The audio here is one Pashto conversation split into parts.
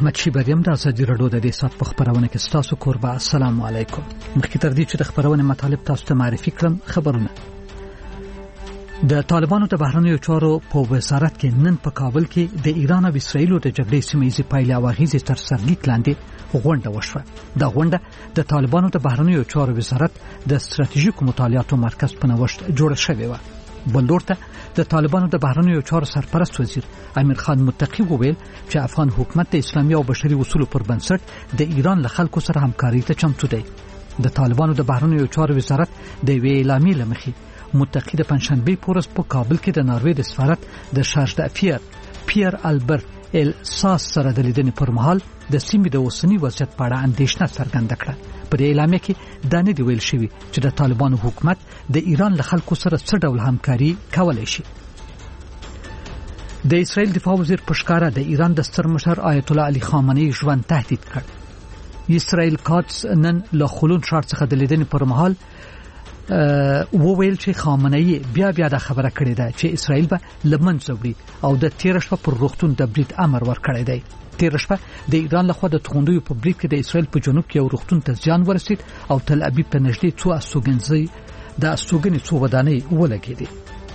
احمد شیبریم د ازادي رادیو د دې سات په خبرونه کې ستاسو کوربه. السلام علیکم. مخکې تر دې چې د خبرونه مطالب تاسو ته معرفي کړم، خبرونه د طالبانو د بهرنیو چارو په وزارت کې نن په کابل کې د ایران او اسرایل د جګړې سیمه‌ییزې پایلې او اغیزې تر سرلیک لاندې غونډه وشوه. دا غونډه د طالبانو د بهرنیو چارو وزارت د ستراتیژیکو مطالعاتو مرکز په نوښت جوړه شوې و. بلورته د طالبانو د بهرنیو چارو سرپرست وزیر امیر خان متقی وویل چې افغان حکومت د اسلامي او بشري اصولو پر بنسټ د ایران له خلکو سره همکاري ته چمتو دی. د طالبانو د بهرنیو چارو وزارت د وی اعلامیې لمخې متقی د پنځشنبه پورس په کابل کې د ناروې د سفارت د شارژ د پیر البرت ال ساس سره د لیدنې پر مهال د سیمې د اوسنی وضعیت په اړه اندېښنه څرګنده کړه. په دې اعلامیه کې دا نه دی ویل شوی چې د طالبانو حکومت د ایران له خلکو سره څه ډول همکاري کولای شي. د اسرائیل دفاع وزیر پښکارا د ایران د ستر مشر آیت الله علي خامنه‌ای ژوند تهدید کړ. اسرائیل کاتس نن له خلون شار څخه د لیدنې پر مهال وویل چې خامنه‌ای بیا د خبره کړې ده چې اسرائیل به لمنځه وړي او د 13 شپه پر روغتون د برید امر ورکړی دی. 13 شپه د ایران لخوا د توغندیو په برید کې د اسرائیل په جنوب کې یو روغتون ته زیان ورسید او تل ابیب ته نږدې څو استوګنې څو ودانۍ ولګېدې.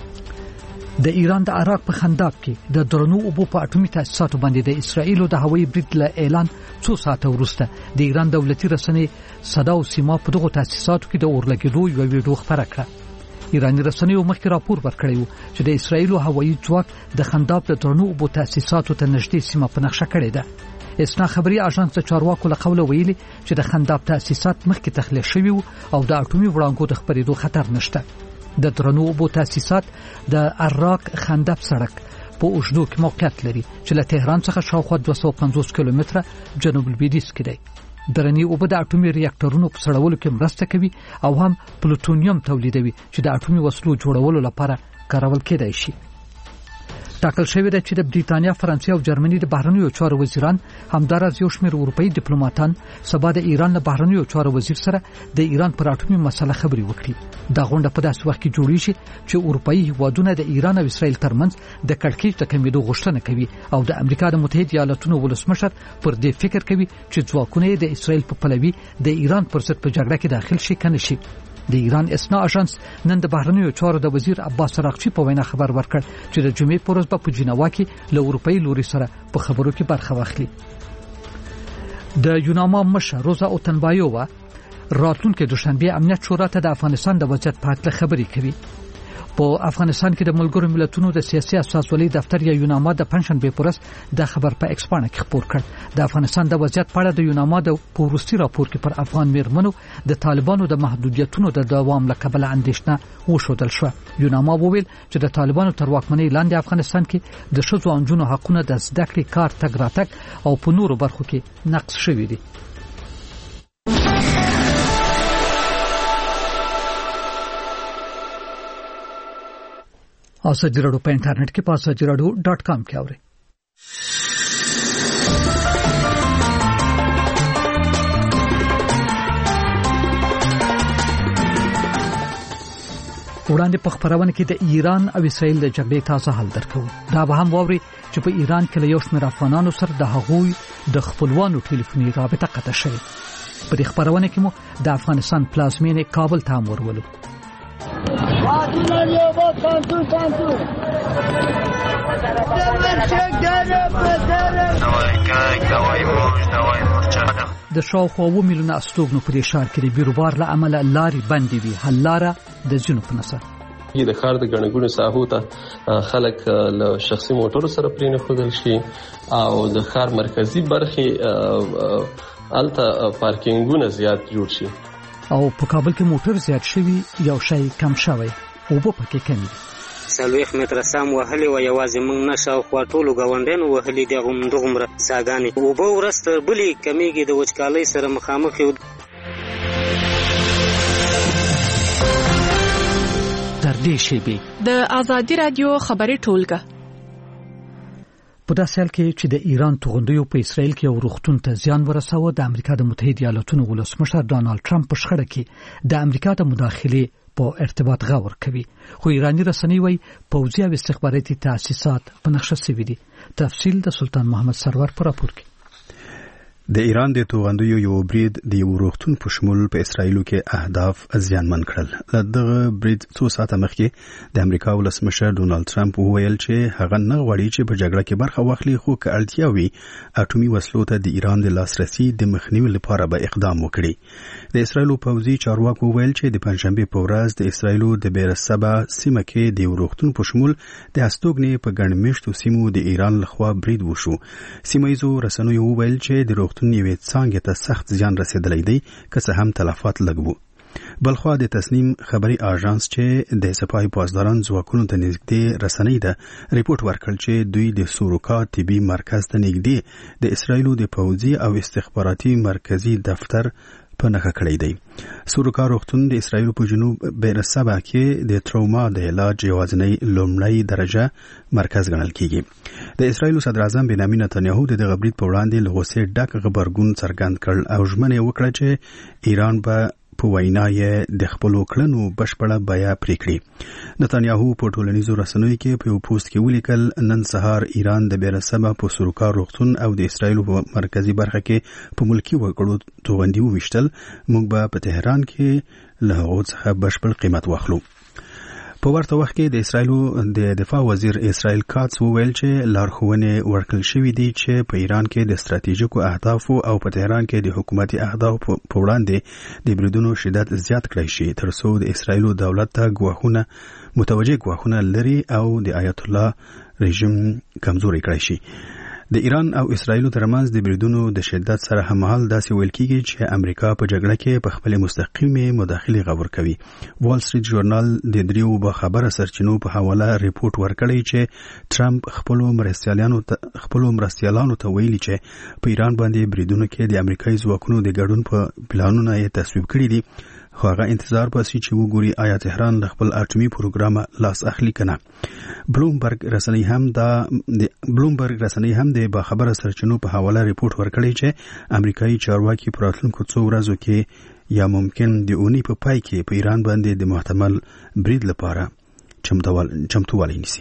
د ایران د عراق په خنداب کې د درنو اوبو په اټومي تاسیساتو باندې د اسرائیل د هوایي برید له اعلان څو ساعته وروسته د ایران دولتي رسنۍ صدا او سیما په دغه تاسیساتو کې د اورلګېدو یو ویډیو خبره کړه. ایرانی رسنیو مخکې راپور ورکړی و چې د اسرائیل هوایي ځواک د خنداب د درنو اوبو تاسیساتو ته نږدې سیمه په نقشه کړې ده. اسنا خبري اژانس د چارواکو له قوله ویلي چې د خنداب تاسیسات مخکې تخلیه شوي او د اټومي وړانګو د خپرېدو خطر نشته. د درنو اوبو تاسیسات د عراق خنداب سړک په اوږدو کې موقعیت لري چې له تهران څخه شاوخوا 250 کیلومتره جنوب لویدیځ کې دی. درنی اوبه د اټومي ریاکټورونو په سړولو کې مرسته کوي او هم پلوټونیم تولیدوي چې د اټومي وسلو جوړولو لپاره کارول کېدای شي. ټاکل شوی دی چې د بریتانیا، فرانسې او جرمني د بهرنیو چارو وزیران همدارس یو شمېر اروپאי ډیپلوماټان سبا د ایران له بهرنیو چارو وزیر سره د ایران پر اټومي مسله خبري وکړي. دا غونډه په داسې وخت کې جوړیږي چې اروپאי هیوادونه د ایران او اسرائیل ترمنځ د کړکېچ د کمیدو غوښتنه کوي او د امریکا د متحده ایالاتونو ولسمشر پر دې فکر کوي چې ځواکونه د اسرائیل په پلوي د ایران پر ضد په جګړه کې داخل شي کنه شي. د ایران اسنا اژانس نن د بهرنیو چارو د وزیر عباس راغچی په وینا خبر ورکړ چې د جمعې پر ورځ په جنیوا کې له اروپאי لوري سره په خبرو کې برخه واخلي. د یوناما مشر روزا اوتنبایووا راتلونکي دوشنبه امنیت شورا ته د افغانستان د وضعیت په اړه خبرې کوي. په افغانستان کې د ملګرو ملتونو د سیاسي اساسولۍ دفتر یا یوناما د پنځشنبه پر ورځ د خبر په ایکسپانه کې خبر کړ. د افغانستان د وضعیت په اړه د یوناما د پوروستي راپور کې پر افغان میرمنو د طالبانو د محدودیتونو د دوام لکبل اندېښنه وښودل شو. یوناما وویل چې د طالبانو تر واکمنۍ لاندې افغانستان کې د ښځو او نجونو حقونه د زده کړې، کار، تګ راتګ او په نورو برخو کې نقض شوي دي. ازادي رادیو په انټرنیټ کې @azadiradio.com کې اورئ. وړاندې په خبرونه کې د ایران او اسرائیل د جګړې تازه حل درکو. دا به هم ووري چې په ایران کې له یو شمېر افغانانو سره د هغوی د خپلوانو ټلیفوني رابطه قطع شوه. په دې خبرونه کې مو د افغانستان پلازمینه کابل ته ورولو. د شاوخوا 2 میلیونه استوګنو په دې ښار کې د بیروبار له امله لارې بندې وي. حل لاره د ځینو په نظر د ښار د ګڼګونو ساحو ته خلک له شخصي موټرو سره پرېنه ښودل شي او د ښار مرکزی برخې الته پارکینګونه زیات جوړ شي او په کابل کې موټر زیات شوی یو شی کم شوی او په پکې کمی 40 متره سم وهلي و یوازې موږ نشو خو ټولو غونډینو وهلي دغه ساګانی او به ورسته بلی کمیږي د وچکالۍ سره مخامخ یو. تر دې شی د ازادي رادیو خبري ټولګه په داسې حال کې چې د ایران توغندیو په اسرائیل کې یو روغتون ته زیان ورساوه، د امریکا د متحده ایالاتونو ولسمشر ډانلډ ټرمپ په شخړه کې د امریکا د مداخلې په ارتباط غور کوي، خو ایرانی رسنۍ وايي پوځي او استخباراتي تاسیسات په نقشه سوي دي. تفصیل د سلطان محمد سرور پر راپور کې. د ایران د توغندیو یو برید د یو روغتون په شمول په اسرایلو کې اهداف زیانمن کړل. دغه برید څو ساعته مخکې د امریکا ولسمشر ډونالد ټرمپ وویل چې هغه نه غواړي چې په جګړه کې برخه واخلي، خو که اړتیا وي اټومي وسلو ته د ایران د لاسرسي د مخنیوي لپاره به اقدام وکړي. د اسرایلو پوځي چارواکو وویل چې د پنځشنبه په ورځ د اسرایلو د بیرسبا سیمه کې د روغتون په شمول د استوګنې په ګڼ مېشتو سیمو د ایران لخوا برید وشو. سیمه ییزو رسنیو وویل چې د روغتون یوې څانګې ته سخت زیان رسیدلی دی، که څه هم تلفات لږ وو. بلخوا د تصنیم خبري اژانس چې د سپاهي پاسداران ځواکونو ته نږدې رسنۍ ده ریپورت ورکړ چې دوی د سوروکا طبي مرکز ته نږدې د اسرایلو د پوځي او استخباراتي مرکزي دفتر په نښه کړی دی. سوروکا روغتون د اسرایلو په جنوب بیرسبا کې د تروما د علاج یوازینی لومړی درجه مرکز ګڼل کیږي. د اسرایلو صدر اعظم بنیامین نتنیاهو د دغه برید په وړاندې له غوسې ډک غبرګون څرګند کړ او ژمنه وکړه چې ایران به په وینا یې د خپلو کړنو بشپړه بیه پرې کړي. نتنیاهو په ټولنیزو رسنیو کې په یو پوسټ کې ولیکل، نن سهار ایران د بیرسبا په سوروکا روغتون او د اسرایلو په مرکزی برخه کې په ملکی وګړو توغندي وویشتل. موږ به په تهران کې له هغو څخه بشپړ قیمت واخلو. په ورته وخت کې د اسرایلو د دفاع وزیر اسرائیل کاتس وویل چې لارښوونې ورکړل شوې دي چې په ایران کې د ستراتیژیکو اهدافو او په تهران کې د حکومتي اهدافو په وړاندې د بریدونو شدت زیات کړی شي، ترڅو د اسرایلو دولت ته متوجه ګواښونه لري او د آیت الله رژیم کمزوري کړی شي. د ایران او اسرایلو ترمنځ د بریدونو د شدت سره هممهال داسې ویل کیږي چې امریکا په جګړه کې په خپل مستقیمه مداخله غور کوي. وال سټریټ ژورنال د دریو باخبره سرچینو په حواله ریپورت ورکړی چې ټرمپ خپل مرستیالانو ته ویلي چې په ایران باندې بریدونو کې د امریکایي ځواکونو د ګډون په پلانونه یې تصویب کړی دي، خو هغه انتظار باسي چې وګوري آیا تهران له خپل اټومي پروګرام لاس اخلي کنه. بلومبرګ رسنۍ هم د باخبره سرچینو په حواله ریپورت ورکړی چې امریکایي چارواکي په راتلونکو څو ورځو کې یا ممکن د اونۍ په پای کې په ایران باندې د محتمل برید لپاره چمتووالی نیسي.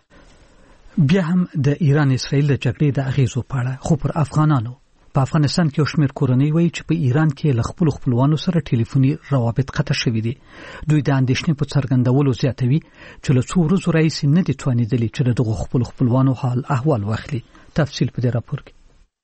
بیا هم د ایران اسرائیل د جګړې د اغیزو په اړه خو پر افغانانو په افغانستان کې شمیر کورنۍ وایي چې په ایران کې له خپلوانو سره ټلیفوني روابط قطع شوي دي. دوی د اندېښنې په څرګندولو زیاتوي چې له څو ورځو راهیسې نه دي توانېدلي چې د دغو خپلوانو حال احوال واخلي. تفصیل په دې راپور کې.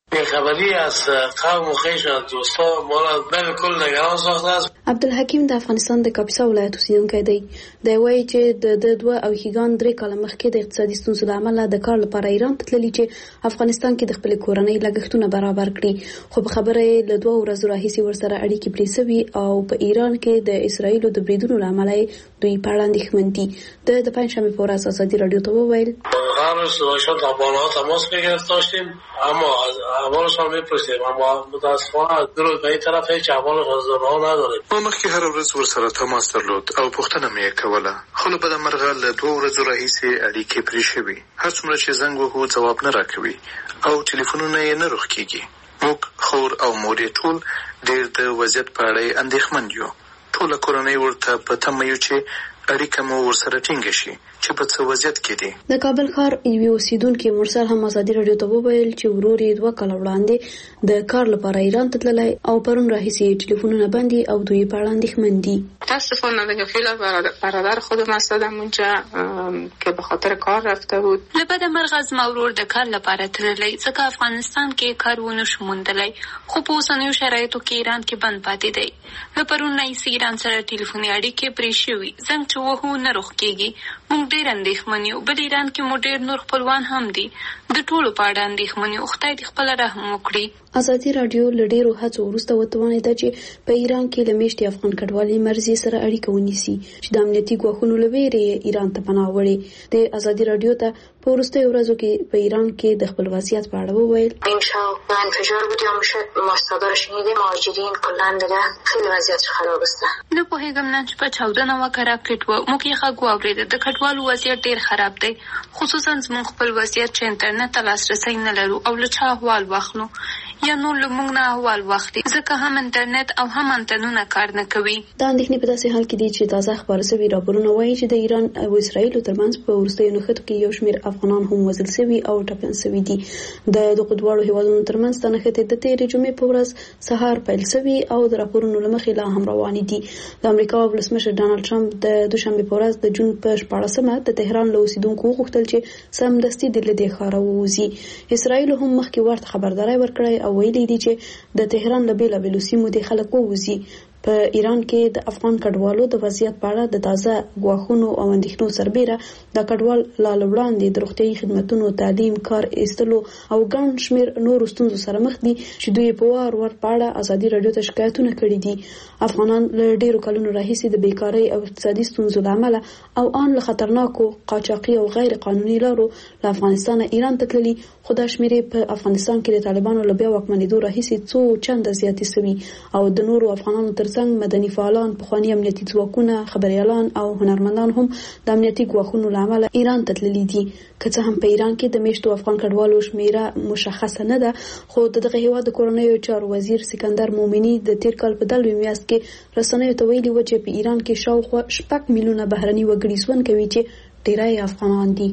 خبری از قوم و خویش و دوستا ما را بالکل نگران ساخته است. عبدالحکیم د افغانستان د کاپیسا ولایت اوسیدونکی دی. دی وایي چې د 2 او هیګان 3 کاله مخکې د اقتصادي ستونزو له امله د کار لپاره ایران ته تللي چې افغانستان کې د خپل کورنۍ لګښتونه برابر کړي، خو په خبره یې له 2 ورځو راهیسې ورسره اړیکې پرې سوي او په ایران کې د اسرائیلو د بریدونو له امله دوی په اړه اندېښمن دي. د پنجشنبه په ورځ ازادي رادیو ته وویل هر روز صبح تا بالا تماس گرفتیم اما احوالش هم میپرسیم، اما متاسفانه در به این طرف هیچ احوالش از راه نداریم. ما مخکې هر ورځ ورسره تماس درلود او پوښتنه مې کوله، خو له بده مرغه له 2 ورځو راهیسې اړیکې پرې شوي. هر څومره چې زنګ وهو ځواب نه راکوي او ټلیفونونه یې نه روغ کیږي. موږ خور او مور یې ټول ډېر د وضعیت په اړه اندېښمن یو. ټوله کورنۍ ورته په تمه یو چې اړیکه مو ورسره ټینګه شي چې په څه وضعیت کې دي. د کابل ښار یوې اوسیدونکي مرسل هم ازادي رادیو ته وویل چې ورور یې 2 کاله وړاندې د کار لپاره ایران ته تللی او پرون راهیسې ټلیفونونه بندي او دوی په اړه اندېښمن دي. متاسفانه دیگه خیلی برادر خودم هستم اونجا که به خاطر کار رفته بود. لبد مرغز مورور د کار لپاره تللی ځکه افغانستان کې کار ونه شو موندلی، خو په اوسنیو شرایطو کې ایران کې بند پاتې دی. له پرون راهیسې ایران سره ټلیفوني اړیکې پرې شوي، زنګ چې وهو نه روغ کېږي. موږ ډېر اندېښمن یو. بل ایران کې مو ډېر نور خپلوان هم دي. د ټولو په اړه اندېښمن یو. خدای دې خپله رحم وکړي. ازادي رادیو له ډېرو هڅو وروسته وتوانېده چې په ایران کې له میاشتې افغان کډوالۍ مرزي سره اړیکه ونیسي چې د امنیتي ګواښونو له ویرې ایران ته پناه وړي. د ازادي رادیو ته په وروستیو ورځو کې په ایران کې د خپل وضعیت په اړه وویل. امشب انفجار بود یا ما صدا رو شنیدیم مهاجرین کلا دیگه خیلی وضعیت خراب است. نه پوهېږم نن چې په 14 نوکه راکټ و موږ یې غږ واورېد. د کډوالو وضعیت ډېر خراب دی، خصوصا زموږ خپل وضعیت چې انټرنیټ ته لاسرسی نه لرو او له چا احوال واخلو. یا نور لمونږ نه احوال واخلي، ځکه هم انټرنیټ او هم انټنونه کار نه کوي. دا اندېښنې په داسې حال کې دي چې تازه خبر شوي راپورونه وایي چې د ایران او اسرایل ترمنځ په وروستیو نښتو کې یو شمېر افغانان هم وژل شوي او ټپیان شوي دي. د دغو دواړو هیوادونو ترمنځ دا نښتې د تېرې جمعې په ورځ سهار پیل شوي او د راپورونو له مخې لا هم روانې دي. د امریکا ولسمشر ډانلډ ټرمپ د دوشنبې په ورځ د جون په 14مه د تهران له اوسیدونکو وغوښتل چې سمدستي د دې ښاره ووځي. اسرایل هم مخکې ورته خبرداری ورکړی او ویلي دي چې د تهران له بېلابېلو سیمو د خلک ووځي. په ایران کې د افغان کډوالو د وضعیت په اړه د تازه ګواښونو او اندېښنو سربېره د کډوال لا وړاندې د روغتیايي خدماتو، تعلیم، کار ایستلو او ګڼ شمېر نورو ستونزو سره مخ دي چې دوی په وار په اړه ازادي راډیو ته شکایتونه کړي دي. افغانان له ډېرو کلونو راهیسې د بیکارۍ او اقتصادي ستونزو له امله او ان له خطرناکو قاچاقي او غیر قانوني لارو له افغانستانه ایران ته تللي، خو دا شمېرې په افغانستان کې د طالبانو له بیا واکمنېدو راهیسې څو چنده زیاتې شوي او د نورو افغانانو ترڅنګ مدني فعالان، پخواني امنیتي ځواکونه، خبريالان او هنرمندان هم د امنیتي ګواښونو له امله ایران ته تللي دي. که څه هم په ایران کې د میشتو افغان کډوالو شمېره مشخصه نه ده، خو دغه هیواد د کورنیو چارو وزیر سکندر مومني د تیر کال په دلوي میاشت کې رسنیو ته ویلي و چې په ایران کې شاوخوا 6 میلیونه بهرني وګړي ژوند کوي چې ډیری افغانان دي.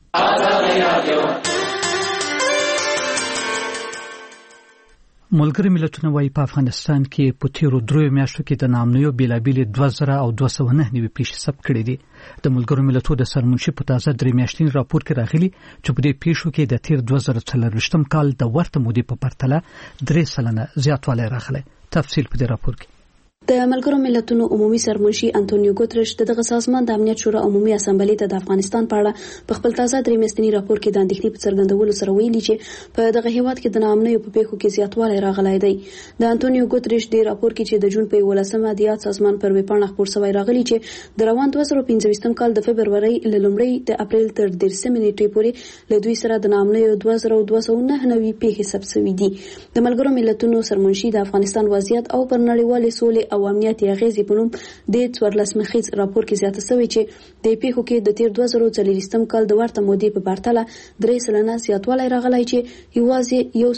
ملګری ملتونه وايي په افغانستان کې په تیرو 3 میاشتو کې د نامنیو بیلابیل 2000 او 209 نوي پیښې ثبت کړې دي. د ملګرو ملتونو د سرمنشي په تازه 3 میاشتني راپور کې راغلي چې په دې پیښو کې د تیر 2024 کال د ورته مودې په پرتله 3% زیاتوالی راغلی. تفصیل په دې راپور کې. د ملګرو ملتونو عمومي سرمنشي انټونیو ګوتریش دغه سازمان د امنیت شورا عمومي اسامبلې ته د افغانستان په اړه په خپل تازه 3 میاشتني راپور کې د اندېښنې په څرګندولو سره ویلي چې په دغه هیواد کې د ناامنیو په پیښو کې زیاتوالی راغلی دی. د انټونیو ګوتریش د راپور کې چې د جون په 11مه د یاد سازمان پر ویبپاڼه خپور شوی راغلی چې د روان 2015 کال د فبرवरी له لومړۍ د اپریل تر 13 نیټې پورې له دوی سره د ناامنیو 2209 نوي پیښې ثبت شوي دي. د ملګرو ملتونو سرمنشي د افغانستان وضعیت او پر نړیوالې سولې او امنیت اغیزې په نوم د 14 مخیز راپور کې زیاته شوی چې د پیښو کې د تیر 2024 کال د ورته مودې په پرتله 3% زیاتوالی راغلی چې یوازې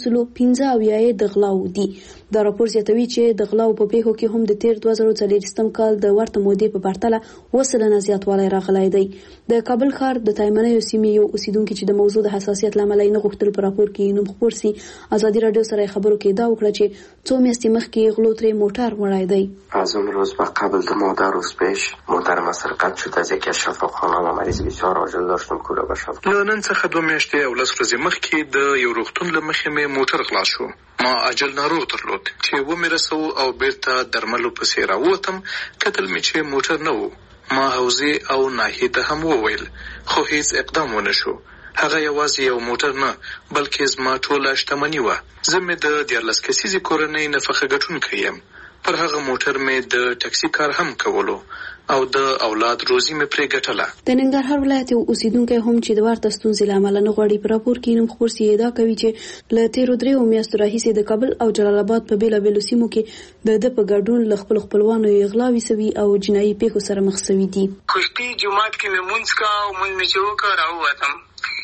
115 د غلاو دي. دا راپور زیاتوي چې د غلاو په پیښو کې هم د تیر 2024 کال د ورته مودې په پرتله 2% زیاتوالی راغلی دی. د کابل ښار د تایمنیو سیمې یو اوسیدونکو چې د موضوع د حساسیت لامل نه غوښتل په راپور کې نوم خپور سي ازادي رادیو سره خبرو کې دا وکړه چې 2 میاشتې مخکې غلو ترې موټر وړای دی. از اون روز و قبل 2 روز پیش محترم سرقت شد از یکی از شفاخانه و مریض بسیار عاجل داشتم کوره بشم. نن څخه 2 میاشتې او 10 ورځې مخکې د یو روغتون له مخې مې موټر خلاص شو. ما عاجل ناروغ درلود چې و مې رسو او بیرته درملو پسې راووتم، کتل مې چې موټر نه و. ما حوزې او ناحیې ته هم وویل خو هیڅ اقدام ونه شو. هغه یوازې یو موټر نه بلکې زما ټوله شتمني وه. زه مې د 14 کسیزې کورنۍ نفقه ګټونکی یم. پر هغه موټر مې د ټاکسي کار هم کولو او د اولاد روزي مې پرې ګټله. د ننګرهار ولایت اوسیدونکو هم چې د ورته ستونزې له امله نه غواړي په راپور کې نوم خپور سي ادعا کوي چې له تیرو 3 میاشتو راهیسې د کابل او جلال آباد په بیلابېلو سیمو کې د په ګډون له خپلوانو غلاوي سوي او جنایي پیښو سره مخ شوي دي. کشتي جمعات کې مې مونږ کا او مونږ مې چوکا راووتم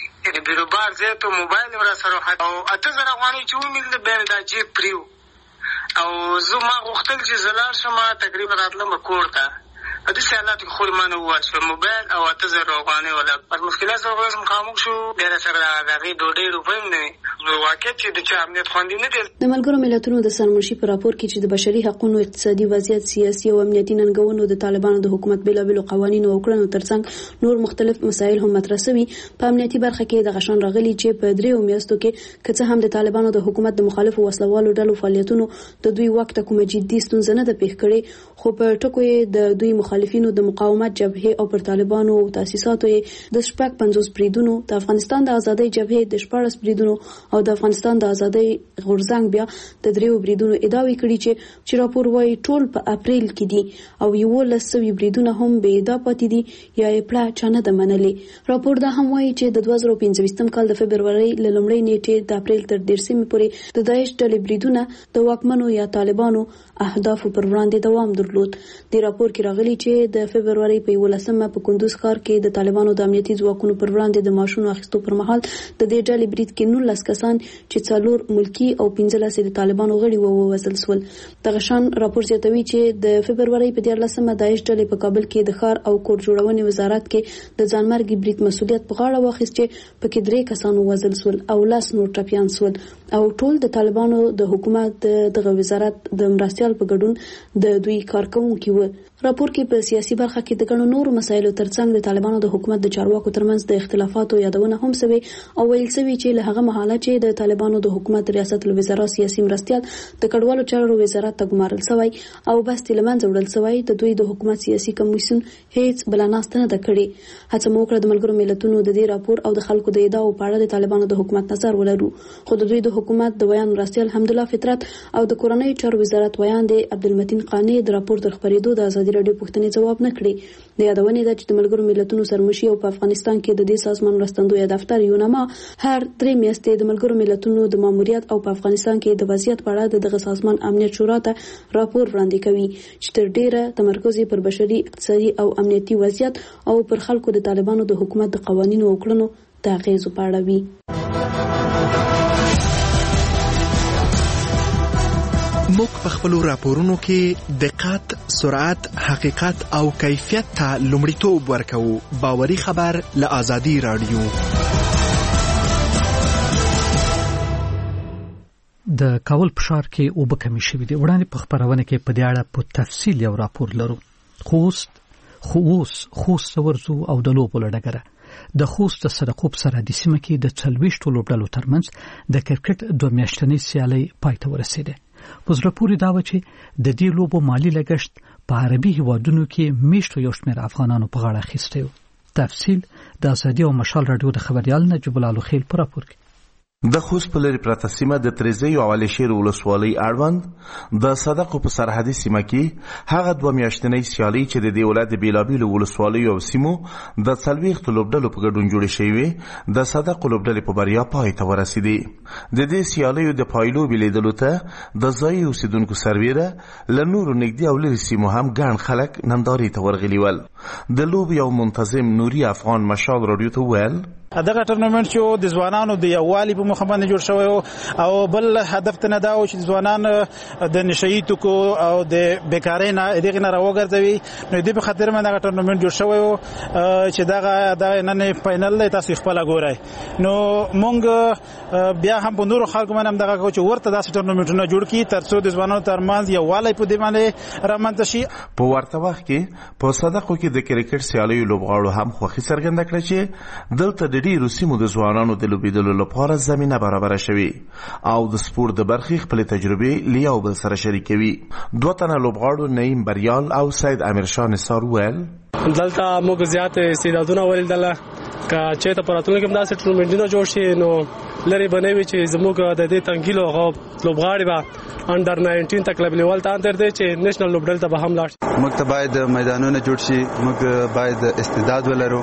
د بیروبار زه ته موبایل ورا سره او 8000 افغانۍ چې ومې د بیان د جیب پریو او زه ما غوښتل چې زلال شمه تقریبا راتلم کور ته د سیالات خور ما نه واچو موبایل او 8000 افغانۍ ولا پر مشکله سره زم خاموش شو ډیر سره راغی 2.5 روپۍ نه واقع چې د چا امنیت خوندې نه دي. د ملګرو ملتونو د سرمنشي په راپور کې چې د بشري حقوقو، اقتصادي وضعیت، سیاسي او امنیتي ننګونو د طالبانو د حکومت بیلابېلو قوانینو او کړنو ترڅنګ نور مختلف مسایل هم مطرح شوي. په امنیتي برخه کې د غشن راغلي چې په 3 میاشتو کې که څه هم د طالبانو د حکومت د مخالفو وسلوالو ډلو فعالیتونو د دوی وخت کومه جدي ستونزه نه ده پیښ کړې، خو په ټکو د دوی مخالفینو د مقاومت جبهه او پر طالبانو او تاسیساتو د 50 بریدونو، د افغانستان د ازادۍ جبهه د 14 بریدونو او د افغانستان د ازادۍ غورځنګ بیا د 3 بریدونو ادعاوې کړي چې راپور وايي ټول په اپریل کې دي او 11 بریدونه هم بې ادعا پاتې دي یا یې پلا چانه د منلې. راپور دا هم وايي چې د 2015 کال د فبرवरी له لومړۍ نیټې د اپریل تر 13 پورې د داعش ډلې بریدونه د واکمنو یا طالبانو اهدافو پر وړاندې دوام درلود. د راپور کې راغلي چې د فبرवरी په 11مه په کندوز ښار کې د طالبانو د امنیتي ځواکونو پر وړاندې د ماشونو اخیستو پر مهال د دې ډلې برید کې 19 کسان چې 4 ملکی او 15 د طالبانو غړي ووژل شول. دغه شان راپور زیاتوي چې د فبرवरी په 14مه داعش ډلې په کابل کې د ښار او کور جوړونې وزارت کې د ځانمرګي برید مسؤلیت په غاړه واخیست چې پکې 3 کسان ووژل شول او 10 نور ټپیان شول او ټول د طالبانو د حکومت دغه وزارت د مرستيال په ګډون د دوی کارکونکو و. راپور کې په سیاسي برخه کې د ګڼو نورو مسایلو ترڅنګ د طالبانو د حکومت د چارواکو ترمنځ د اختلافاتو یادونه هم شوی او ویل شوی چې له هغه مهاله چې د طالبانو د حکومت ریاست الوزرا سیاسي مرستيال د کډوالو چارو وزارت ته ګمارل شوی او بس تلمن جوړل شوی د دوی د حکومت سیاسي کمیسیون هیڅ بلاناست نه کړي. هڅه مو وکړه د ملګرو ملتونو د دې راپور او د خلکو د ادعاو په اړه د طالبانو د حکومت نظر ولرو، خو د دوی د حکومت د ویان مرستيال حمدالله فطرت او د کورنۍ چارو وزارت ویان د عبدالمتین قانی د راپور تر خبرېدو د ازادي رادیو پوښتنې جواب نه کړی. د یادونې ده چې د ملګرو ملتونو سرمشي او په افغانستان کې د دې سازمان مرستندوی دفتر یونما هر 3 میاشتې د ملګرو ملتونو د ماموریت او په افغانستان کې د وضعیت په اړه دغه سازمان امنیت شورا ته راپور وړاندې کوي چې تر ډیره تمرکز پر بشري، اقتصادي او امنیتي وضعیت او پر خلکو د طالبانو د حکومت د قوانینو او کړنو د اغیزو په اړه وي. موږ په خپل راپورونو کې دقت، سرعت، حقیقت او کیفیت ته لومړیتوب ورکوو. باوري خبر له آزادي رادیو. د کابل په ښار کې اوبه کمې شوې دي. وړاندې په خبرونه کې په دې اړه په تفصیل یو راپور لرو. خوست ورزو او د لوبو لړګره د خوست د صدقوب سره د سیمه کې د 40 لوبډلو ترمنځ د کرکټ 2 میاشتنۍ سیالي پای ته ورسېده. په پوری دا و چې د دې لوبو مالی لګښت په عربي هیوادونو کې میشتو یو شمېر افغانانو په غاړه اخیستی و. تفصیل د ازادي او مشال رادیو د خبريال نجیب الله خیل پر راپور کې. د خوست په لري پراته سیمه د تریزی او علشیر ولسوالۍ اړوند د صدقو په سرحدي سیمه کې هغه 2 میاشتنۍ سیالي چې د دې ولایت بیلابیلو ولسوالیو او سیمو د 40 لوبډلو په ګډون جوړې شوې د صدقو لوبډلې په بریا پای ته ورسېدې. د دې سیالیو د پایلو بلیدلو ته د ځای اوسیدونکو سرویره له نورو نږدې او لرې سیمو هم ګڼ خلک نندارې ته ورغلي ول. د لوب یو منتظم نوري افغان مشال رادیو ته ویل دغه ټورنمنت چې د ځوانانو د یووالي په مخه باندې جوړ شوی او بل هدف ته نه دا و چې ځوانان د نشئی توکو او د بیکارۍ نه دغه نه راوګرځوي. نو دې په خاطر باندې دغه ټورنمنت جوړ شوی چې دغه نن فائنل تاسو خپل ګورئ. نو مونږ بیا هم په نورو خلکو باندې دغه کو چې ورته داسې ټورنمنټونه جوړ کړي ترڅو د ځوانانو ترمنځ یووالی په دې باندې رامنځته شي. په ورته وخت کې په صدقو کې د کرکټ سیالیو لوبغاړو هم خوښي څرګنده کړه چې دلته د ډیرو سیمو د ځوانانو د لوبېدلو لپاره زمينه برابر شوي او د سپورت د برخې خپل تجربې لیاو بل سره شریکوي. 2 تنه لوبغاړو نعیم بریال او سید امیرشاه نثار ویل دلته موږ زیات استعدادونه ولیدل که چې ته پراتونه کوم داسې ټورنمنټونه جوړ شي نو لری بنوي چې زموږ د دې تنګیلو لوبغاړي به انډر 19 تک لیول ته اندر دي چې نېشنل لوبډل ته به هم لاړ شي. موږ ته باید میدانونه جوړ شي، موږ باید استعداد ولرو،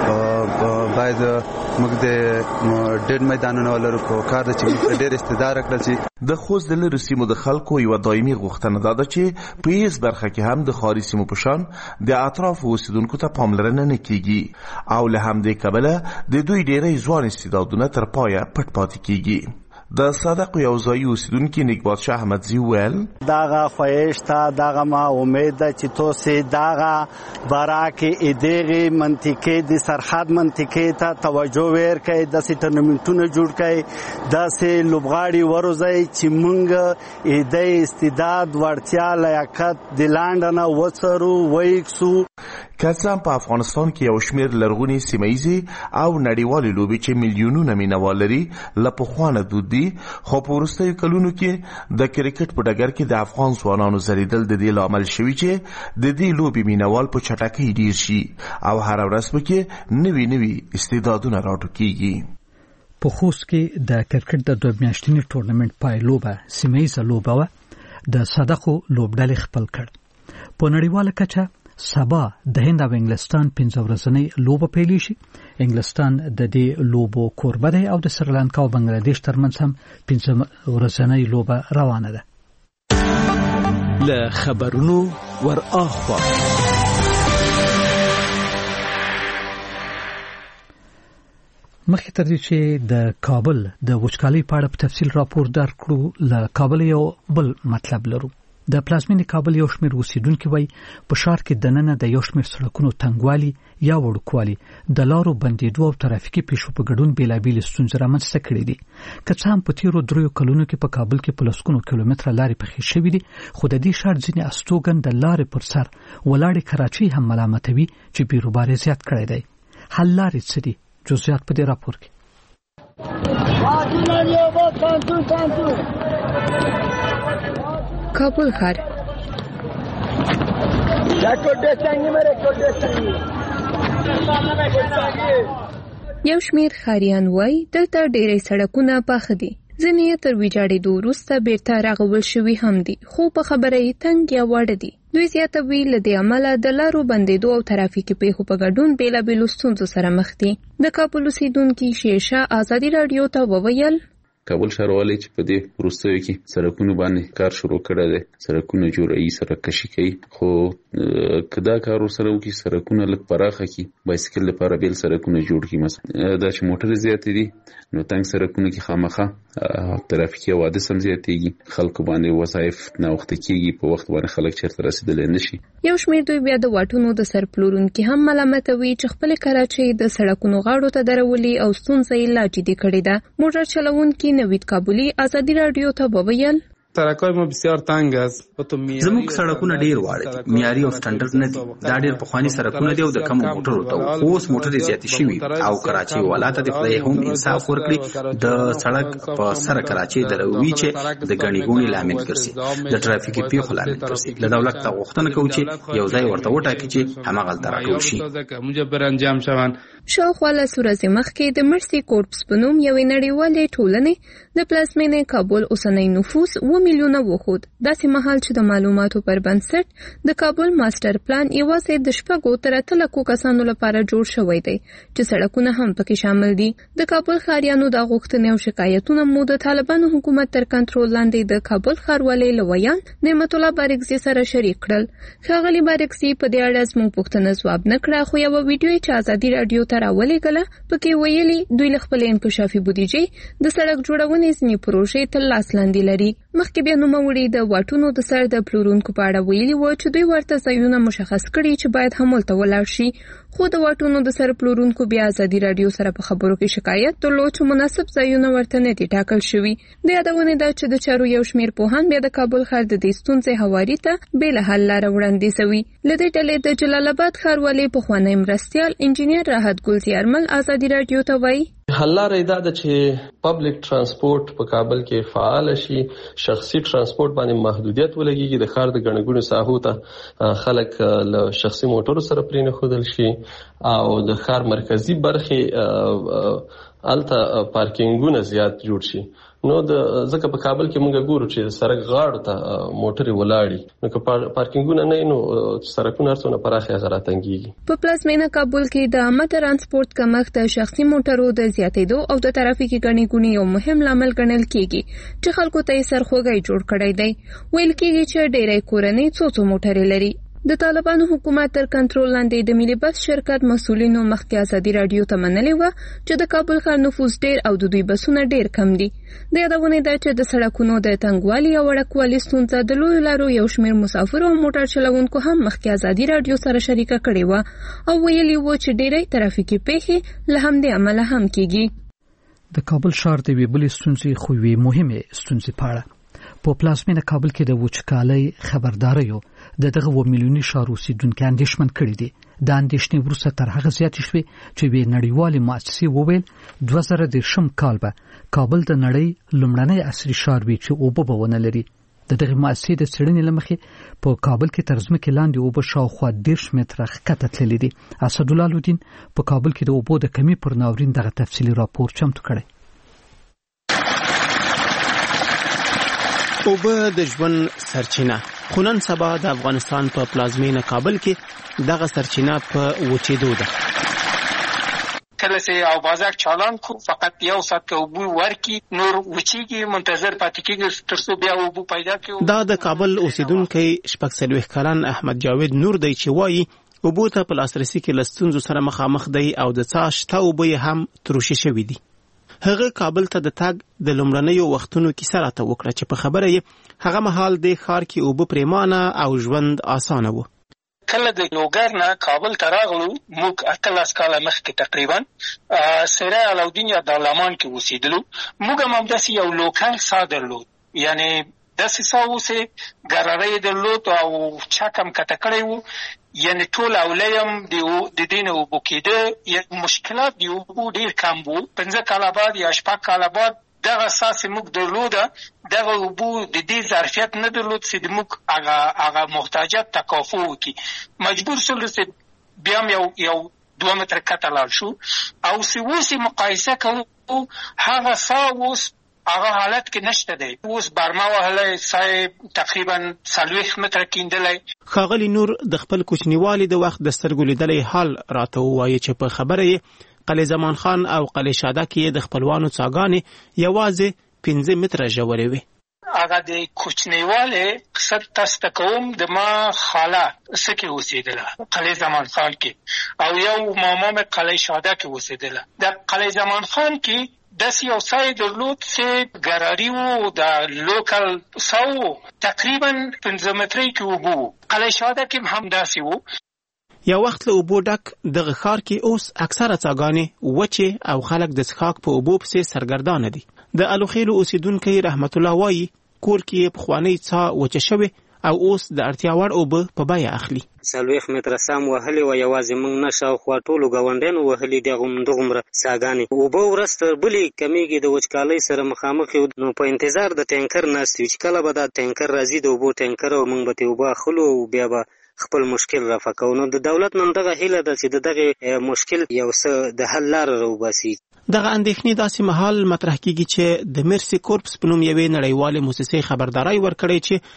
باید موږ د ډېر میدانونه ولرو په کار د چې ډېر استعداد راکړل شي. د خوست د لري سیمو د خلکو یو دایمي غوښتنه ده چې په هیڅ برخه کې هم د خاري سیمو په شان د اطراف اوسیدونکو ته پاملرنه نه کیږي او له همدې کبله د دوی ډېری ځوان استعدادونه تر پایه پټ پاتې کیږي. د صدق یو ځای اوسیدونکو نګبات شاه احمدزی ویل داغه خواهش تا داغه ما امید ده چې تو سه داغه براکه ادغه منطقه د سرحد منطقه ته توجه ورکړي، د سټرنمنټونه جوړ کړي، د سه لوبغاړي وروزي چې مونږ د استعداد ورتیا لیاقت د لاندنه وڅرو وایکسو. کله په افغانستان کې یو شمېر لرغونی سیمایي او نړیوالې لوبې چې میلیونونه مینوال لري لپخوانه دود دي، خو په وروستیو کلونو کې د کرکټ په ډګر کې د افغان ځوانانو زریدل د دې لامل شوي چې د دې لوبې مینوال په چټکۍ ډیر شي او هر ورځ پکې نوي استعدادونه راټوکېږي. په خوست کې د کرکټ د 2 میاشتني ټورنمنت پایلوبه سیمایي لوبه د صدقو لوبډلې خپل کړ. په نړیواله کچه سبا د هند او انګلستان 15 ورځنۍ لوبه پیلې شي. انګلستان د دې لوبو کوربه دی او د سریلانکا او بنگلاديش ترمنځ هم 15 ورځنۍ لوبه روانه ده. له خبرونو ور اخوا مخکې تر دې چې د کابل د وچکالۍ په اړه په تفصیل راپور درکړو، له کابل یو بل مطلب لرو. د پلازمینې کابل یو شمېر اوسیدونکي وایي په ښار کې دننه د یو شمېر سړکونو تنګوالي یا وړوکوالي د لارو بندېدو او ترافیکي پیښو په ګډون بېلابېلې ستونزې رامنځته کړې دي. که څه هم په تېرو 3 کلونو کې په کابل کې په لسګونو کیلومتره لارې پخې شوې دي، خو د دې ښار ځینې استوګن د لارې پر سر ولاړې کراچۍ هم ملامتوي چې بیروبار یې زیات کړی دی. حل لارې څه دي؟ جزئیات په دې راپور کې. کابل ښار یو شمېر ښاریان وایي دلته ډېری سړکونه پاخه دي، ځینې یې تر ویجاړېدو وروسته بیرته رغول شوي هم دي، خو په خبره یې تنګ یا واړه دي. دوی زیاتوي له دې امله د لارو بندېدو او ترافیکي پیښو په ګډون بېلابېلو ستونزو سره مخ دي. د کابل اوسیدونکي شیرشا ازادي راډیو ته وویل کابل ښاروالۍ چې په دې وروستیو کې سړکونو باندې کار شروع کړی دی، سړکونه جوړوي، سړک کشي کوي، خو که دا کار ورسره وکړي، سړکونه لږ پراخه کړي، بایسکل لپاره بیل سړکونه جوړ کړي. مثلا دا چې موټرې زیاتې دي نو تنګ سړکونه کې خامخا ترافیکي حوادث هم زیاتېږي، خلکو باندې وظایف ناوخته کېږي، په وخت باندې خلک چېرته رسېدلی نه شي. یو شمېر دوی بیا د واټونو د سرپلورونکي هم ملامتوي چې خپلې کراچۍ د سړکونو غاړو ته درولي او ستونزه یې لا جدي کړې ده. موټر چلوونکي نوید کابلی ازادي راډیو ته وویل سړکونه مو بسیار تنګ است. زموږ سړکونه ډیر واړه دي، معیاري او سټانډرډ نه دي. دا ډیر پخواني سړکونه دي او د کم موټرو ته اوس موټرې زیاتې شوي او کراچۍ والاته د خدای هم انصاف ورکړي د سړک په سر کراچۍ دروي چې د غني ګونی لامل ګرځي، د ترافیکي پیښو لامل ګرځي. له دولت ته غوښتنه کوي چې یو ځای ورته وټاکي چې همغه تراټول شي. مجبر انجام شوان. شاوخوا له سورزي مخکې د مرسي کورپس په نوم یوې نړیوالې ټولنې د پلازمینې کابل اوسنی نفوس 2 میلیونه وښود. داسې مهال چې د معلوماتو پر بنسټ د کابل ماستر پلان یوازې د 6 تر 8 لکو کسانو لپاره جوړ شوی دی چې سړکونه هم پکې شامل دي. د کابل ښاریانو د غوښتنې او شکایتونو مو د طالبانو حکومت تر کنټرول لاندې د کابل ښاروالۍ لویان نعمت الله بارکزي سره شریک کړل. ښاغلي بارکزي په دې اړه زموږ پوښتنه ځواب نه کړه، خو یو ویډیو چې ازادي راډیو ته راولېږله پکې ویلي دوی له خپلې انکشافي بودیجې د سړک جوړونې ځینې پروژې تر لاس لاندې لري. مخکې بیا نوموړي د واټونو د سر د پلورونکو په اړه ویلي و چې دوی ورته ځایونه مشخص کړي چې باید همالته ولاړ شي، خو د واټونو د سر پلورونکو بیا ازادي راډیو سره په خبرو کې شکایت درلود چې مناسب ځایونه ورته نه دي ټاکل شوي. د یادونې ده چې د چارو یو شمېر پوهان بیا د کابل ښار د دې ستونزې هواري ته بېله حل لاره وړاندیزوي. له دې ډلې د جلال آباد ښاروالۍ پخوانی مرستیال انجینیر راحت ګل زیارمل ازادي راډیو ته وایي حل لاره دا ده چې پبلک ترانسپورت په کابل کې فعال شي، شخصي ترانسپورت باندې محدودیت ولګيږي، د ښار د ګڼه ګوڼې ساحو ته خلک له شخصي موټرو سره پرېنښودل شي او د ښار مرکزی برخې الته پارکینګونه زیات جوړ شي. نو ځکه په کابل کې موږ ګورو چې سړک غاړو ته موټرې ولاړې، نو که پارکینګونه نه نو سړکونه هرڅونه پراخه غراتنګيږي. په پلازمینه کابل کې د عامه ترانسپورت کمښت د شخصي موټرو د زیاتېدو او د ترافیکي ګڼې ګونې یو مهم لامل ګڼل کېږي چې خلکو ته یې سرخوږی جوړ کړی دی. ویل کېږي چې ډېری کورنۍ څو موټرې لري. د طالبانو حکومت تر کنټرول لاندې د ملي بس شرکت مسؤلینو مخکې ازادي راډیو ته منلې و چې د کابل ښار نفوس ډېر او د دوی بسونه ډېر کم دي. د یادونې ده چې د سړکونو د تنګوالي او وړوکوالي ستونزه د لویو لارو یو شمېر مسافرو او موټر چلوونکو هم مخکې ازادي راډیو سره شریکه کړې وه او ویلي و چې ډېری ترافیکي پیښې له همدې امله هم کېږي. د کابل ښار د یوې بلې ستونزې خو یوې مهمې ستونزې په اړه په پلازمینه کابل کې د وچکالۍ خبرداریو دغه 2 میلیوني ښار اوسیدونکي اندېښمن کړي دي. د اندېښنې وروسته تر هغه زیاتې شوې چې یوې نړیوالې مؤسسې وویل 2010 کال به کابل د نړۍ لومړنی عصري ښار وي چې اوبه به ونه لري. دغه مؤسسې د څېړنې له مخې په کابل کې تر ځمکې لاندې اوبه شاوخوا 10 متره ښکته تللي دي. اسدالله لودین په کابل کې د اوبو د کمی پر ناورین دغه تفصیلي راپور چمتو کړی. اوبه د ژوند سرچینه، خو نن سبا د افغانستان په پلازمینه کابل کې دغه سرچینه په وچېدو ده. کله چې او بازار چالان کو فقط یو سات کې اوبو ورکی نور وچیږي، منتظر پاتې کېږي تر څو بیا اوبو پیدا کړي. دا د کابل اوسیدونکو 46 کلن احمد جاوید نور دی چې وایي اوبو ته په لاسرسي کې له ستونزو سره مخامخ دی او د څاه شته اوبه یې هم تروشي شوي دي. هغه کابل ته د تګ د لومړنیو وختونو کیسه راته وکړه چې په خبره یې هغه مهال د ښار کې اوبه پریمانه او ژوند اسانه و. کله د لوګر نه کابل ته راغلو موږ 18 کاله مخکې تقریبا سره علاودین یا دارالمان کې اوسېدلو. موږ هم همداسې یو لوکل سا درلود، یعنی داسې سا اوسې ګرارۍ درلود او چک هم کته کړی و، یعنی ټول اولیم د دې نه اوبو کېده. مشکلات د اوبو ډېر کم و. 15 کاله بعد یا 6 کاله بعد دغه اساس موږ درلوده، دغه اوبو د دې ظرفیت نه درلود چې موږ هغه محتاجات تکافو وکړي. مجبور شول چې بیا هم یو 2 متره کته لاړ شو او چې اوس مقایسه کوو هغه سا اوس هغه حالت کې نشته دی. اوس برما وهلی صاحب تقریبا 40 متره کیندلی. ښاغلي نور د خپل کوچنیوالي د وخت د سترګو لیدلی حال راته ووایي چې په خبره یې قلعه زمان خان او قلعه شاده کې د خپلوانو څاګانې یوازې 15 متره ژورې وې. هغه د کوچنیوالي قصه تاسو ته کوم. د ما خاله سکه اوسېدله قلعه زمان خان کې او یو ماما مې قلعه شاده کې اوسېدله. د قلعه زمان خان کې داسې یو ځای درلود چې ګراري و، د لوکل ساو تقریبا 15 مترې کې اوبه. قلعه شاده کې هم داسې و. یو وخت له اوبو ډک دغه ښار کې اوس اکثره څاګانې وچې او خلک د څښاک په اوبو پسې سرګردانه دي. د الوخیلو اوسیدونکی رحمت الله وایي کور کې پخوانۍ څاه وچه شوې او اوس د اړتیا وړ اوبه په بیه اخلي. 40 متره سام وهلې و، یوازې موږ نه شاوخوا ټولو ګاونډیانو وهلې دغومره څاګانې. اوبه ورځ تر بلې کمیږي، د وچکالۍ سره مخامخ یو. نو په انتظار د ټینکر ناست یو چې کله به دا ټینکر راځي د اوبو ټینکر او موږ به ترې اوبه اخلو او بیا به خپل مشکل رافع کوو. نو د دولت نن دغه هیله ده چې د دغه مشکل یو څه د حل لاره راوباسي. دغه اندېښنې داسې مهال مطرح کیږي چې د مرسي کورپس په نوم یوې نړیوالې موسسې خبرداری ورکړی چې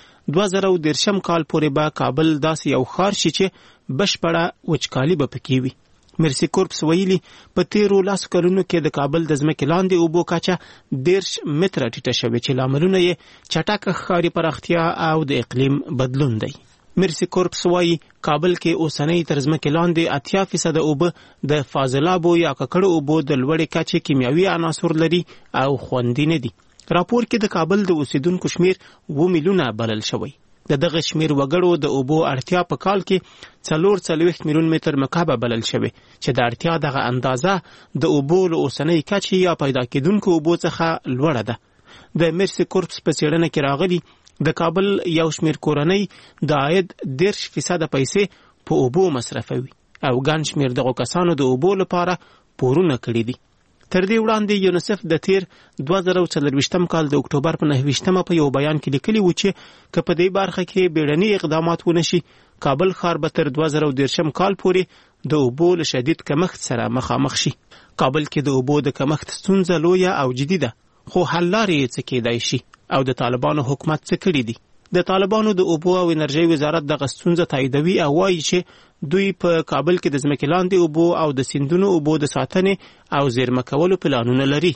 2013 کال پورې به کابل داسې یو ښار شي چې بشپړه وچکالي به پکې وي. مرسي کورپس ویلي په تیرو 10 کلونو کې د کابل د ځمکې لاندې اوبو کچه 10 متره ټیټه شوې چې لاملونه یې چټکه ښاري پراختیا او د اقلیم بدلون دی. مرسي کورپس وایي کابل کې اوسنۍ تر ځمکې لاندې 80% اوبه د فاضلابو یا ککړو اوبو د لوړې کچې کیمیاوي عناصر لري او خوندي نه دي. راپور کې د کابل د اوسیدونکو شمیر 2 میلیونه بلل شوی. د دغه شمیر وګړو د اوبو اړتیا په کال کې 44 میلیون متر مکعب بلل شوی چې د اړتیا دغه اندازه د اوبو له اوسنۍ کچې یا پیدا کېدونکو اوبو څخه لوړه ده. د مرسي کورپس په څېړنه کې راغلي د کابل یو شمیر کورنۍ د عاید 10% پیسې په اوبو مصرفوي او ګڼ شمیر دغو کسانو د اوبو لپاره پورونه کړي دي. تر دې وړاندې یونیسف د تیر 2024 کال د اکتوبر په 9 په یو بیان کې لیکلي و چې که په دې برخه کې بیړني اقدامات ونشي کابل ښار به تر 2013 کال پورې د اوبو له شدید کمښت سره مخامخ شي. کابل کې د اوبو د کمښت ستونزه لویه او جدي ده، خو حل لارې څه کېدای شي او د طالبانو حکومت څه کړي دي. د طالبانو د اوبو او انرژۍ وزارت دغه ستونزه تاییدوي او وایي چې دوی په کابل کې د ځمکې لاندې اوبو او د سیندونو اوبو د ساتنې او زیرمه کولو پلانونه لري.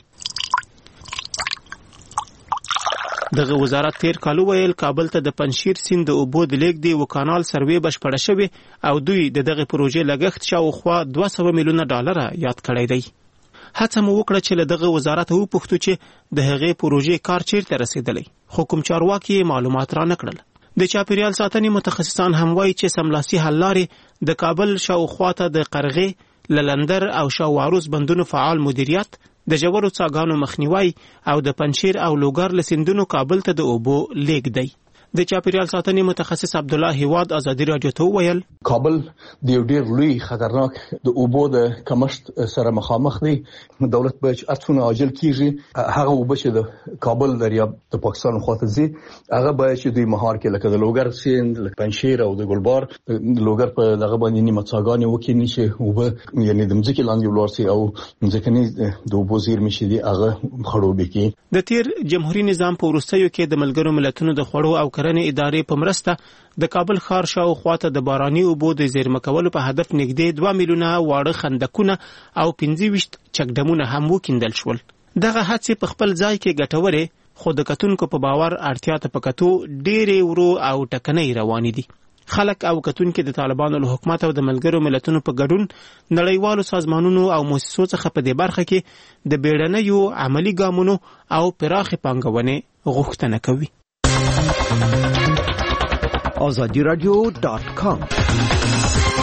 دغه وزارت تیر کال ویل کابل ته د پنشیر سیند د اوبو د لیږد او کانال سروې بشپړه شوې او دوی د دغه پروژې لګښت شاوخوا 200 میلیونه ډالر یاد کړی دی. هڅه مو وکړه چې له دغه وزارت وپوښتو چې د هغې پروژې کار چیرته رسیدلی، خو کوم چارواکي معلومات را نه کړل. د چاپیریال ساتنې متخصصان هم وایي چې سملاسي حل لارې د کابل شاوخوا ته د قرغې، للندر او شاوعروس بندونو فعال مدیریت، د ژورو څاګانو مخنیوی او د پنشیر او لوګر له سیندونو کابل ته د اوبو لیږد دی. د چاپیریال ساتنې متخصص عبدالله هیواد ازادي راډیو ته وویل کابل د یو ډیر لوی خطرناک د اوبو د کمښت سره مخامخ دی. دولت به ارڅونه عاجل کیږي هغه اوبه چې د کابل دریاب د پاکستان خواته ځي هغه باید چې دوی مهار کې لکه د لوګر سیند، لکه پنشیر او د ګلبار لوګر په دغه باندې نیمه څاګانې وکړي چې اوبه یعنی د مځکې لاندې ولاړ شي او مځکني د اوبو زیرمې چې دي هغه خړوبې کړي. د تیر جمهوریت نظام په وروستیو کې د ملګرو ملتونو د خوړو او کرنې ادارې په مرسته د کابل ښار شاوخوا ته د باراني اوبو د زیرمه کولو په هدف نږدې 2 میلیونه واړه خندقونه او 25 چکډمونه هم وکیندل شول. دغه هڅې په خپل ځای کې ګټورې، خو د کتونکو په باور اړتیا ته په کتو ډېرې ورو او ټکنۍ روانې دي. خلک او کتونکو د طالبانو له حکومت او د ملګرو ملتونو په ګډون نړیوالو سازمانونو او مؤسسو څخه په دې برخه کې د بیړنیو عملی ګامونو او پراخې پانګونې غوښتنه کوي. azadiaradio.com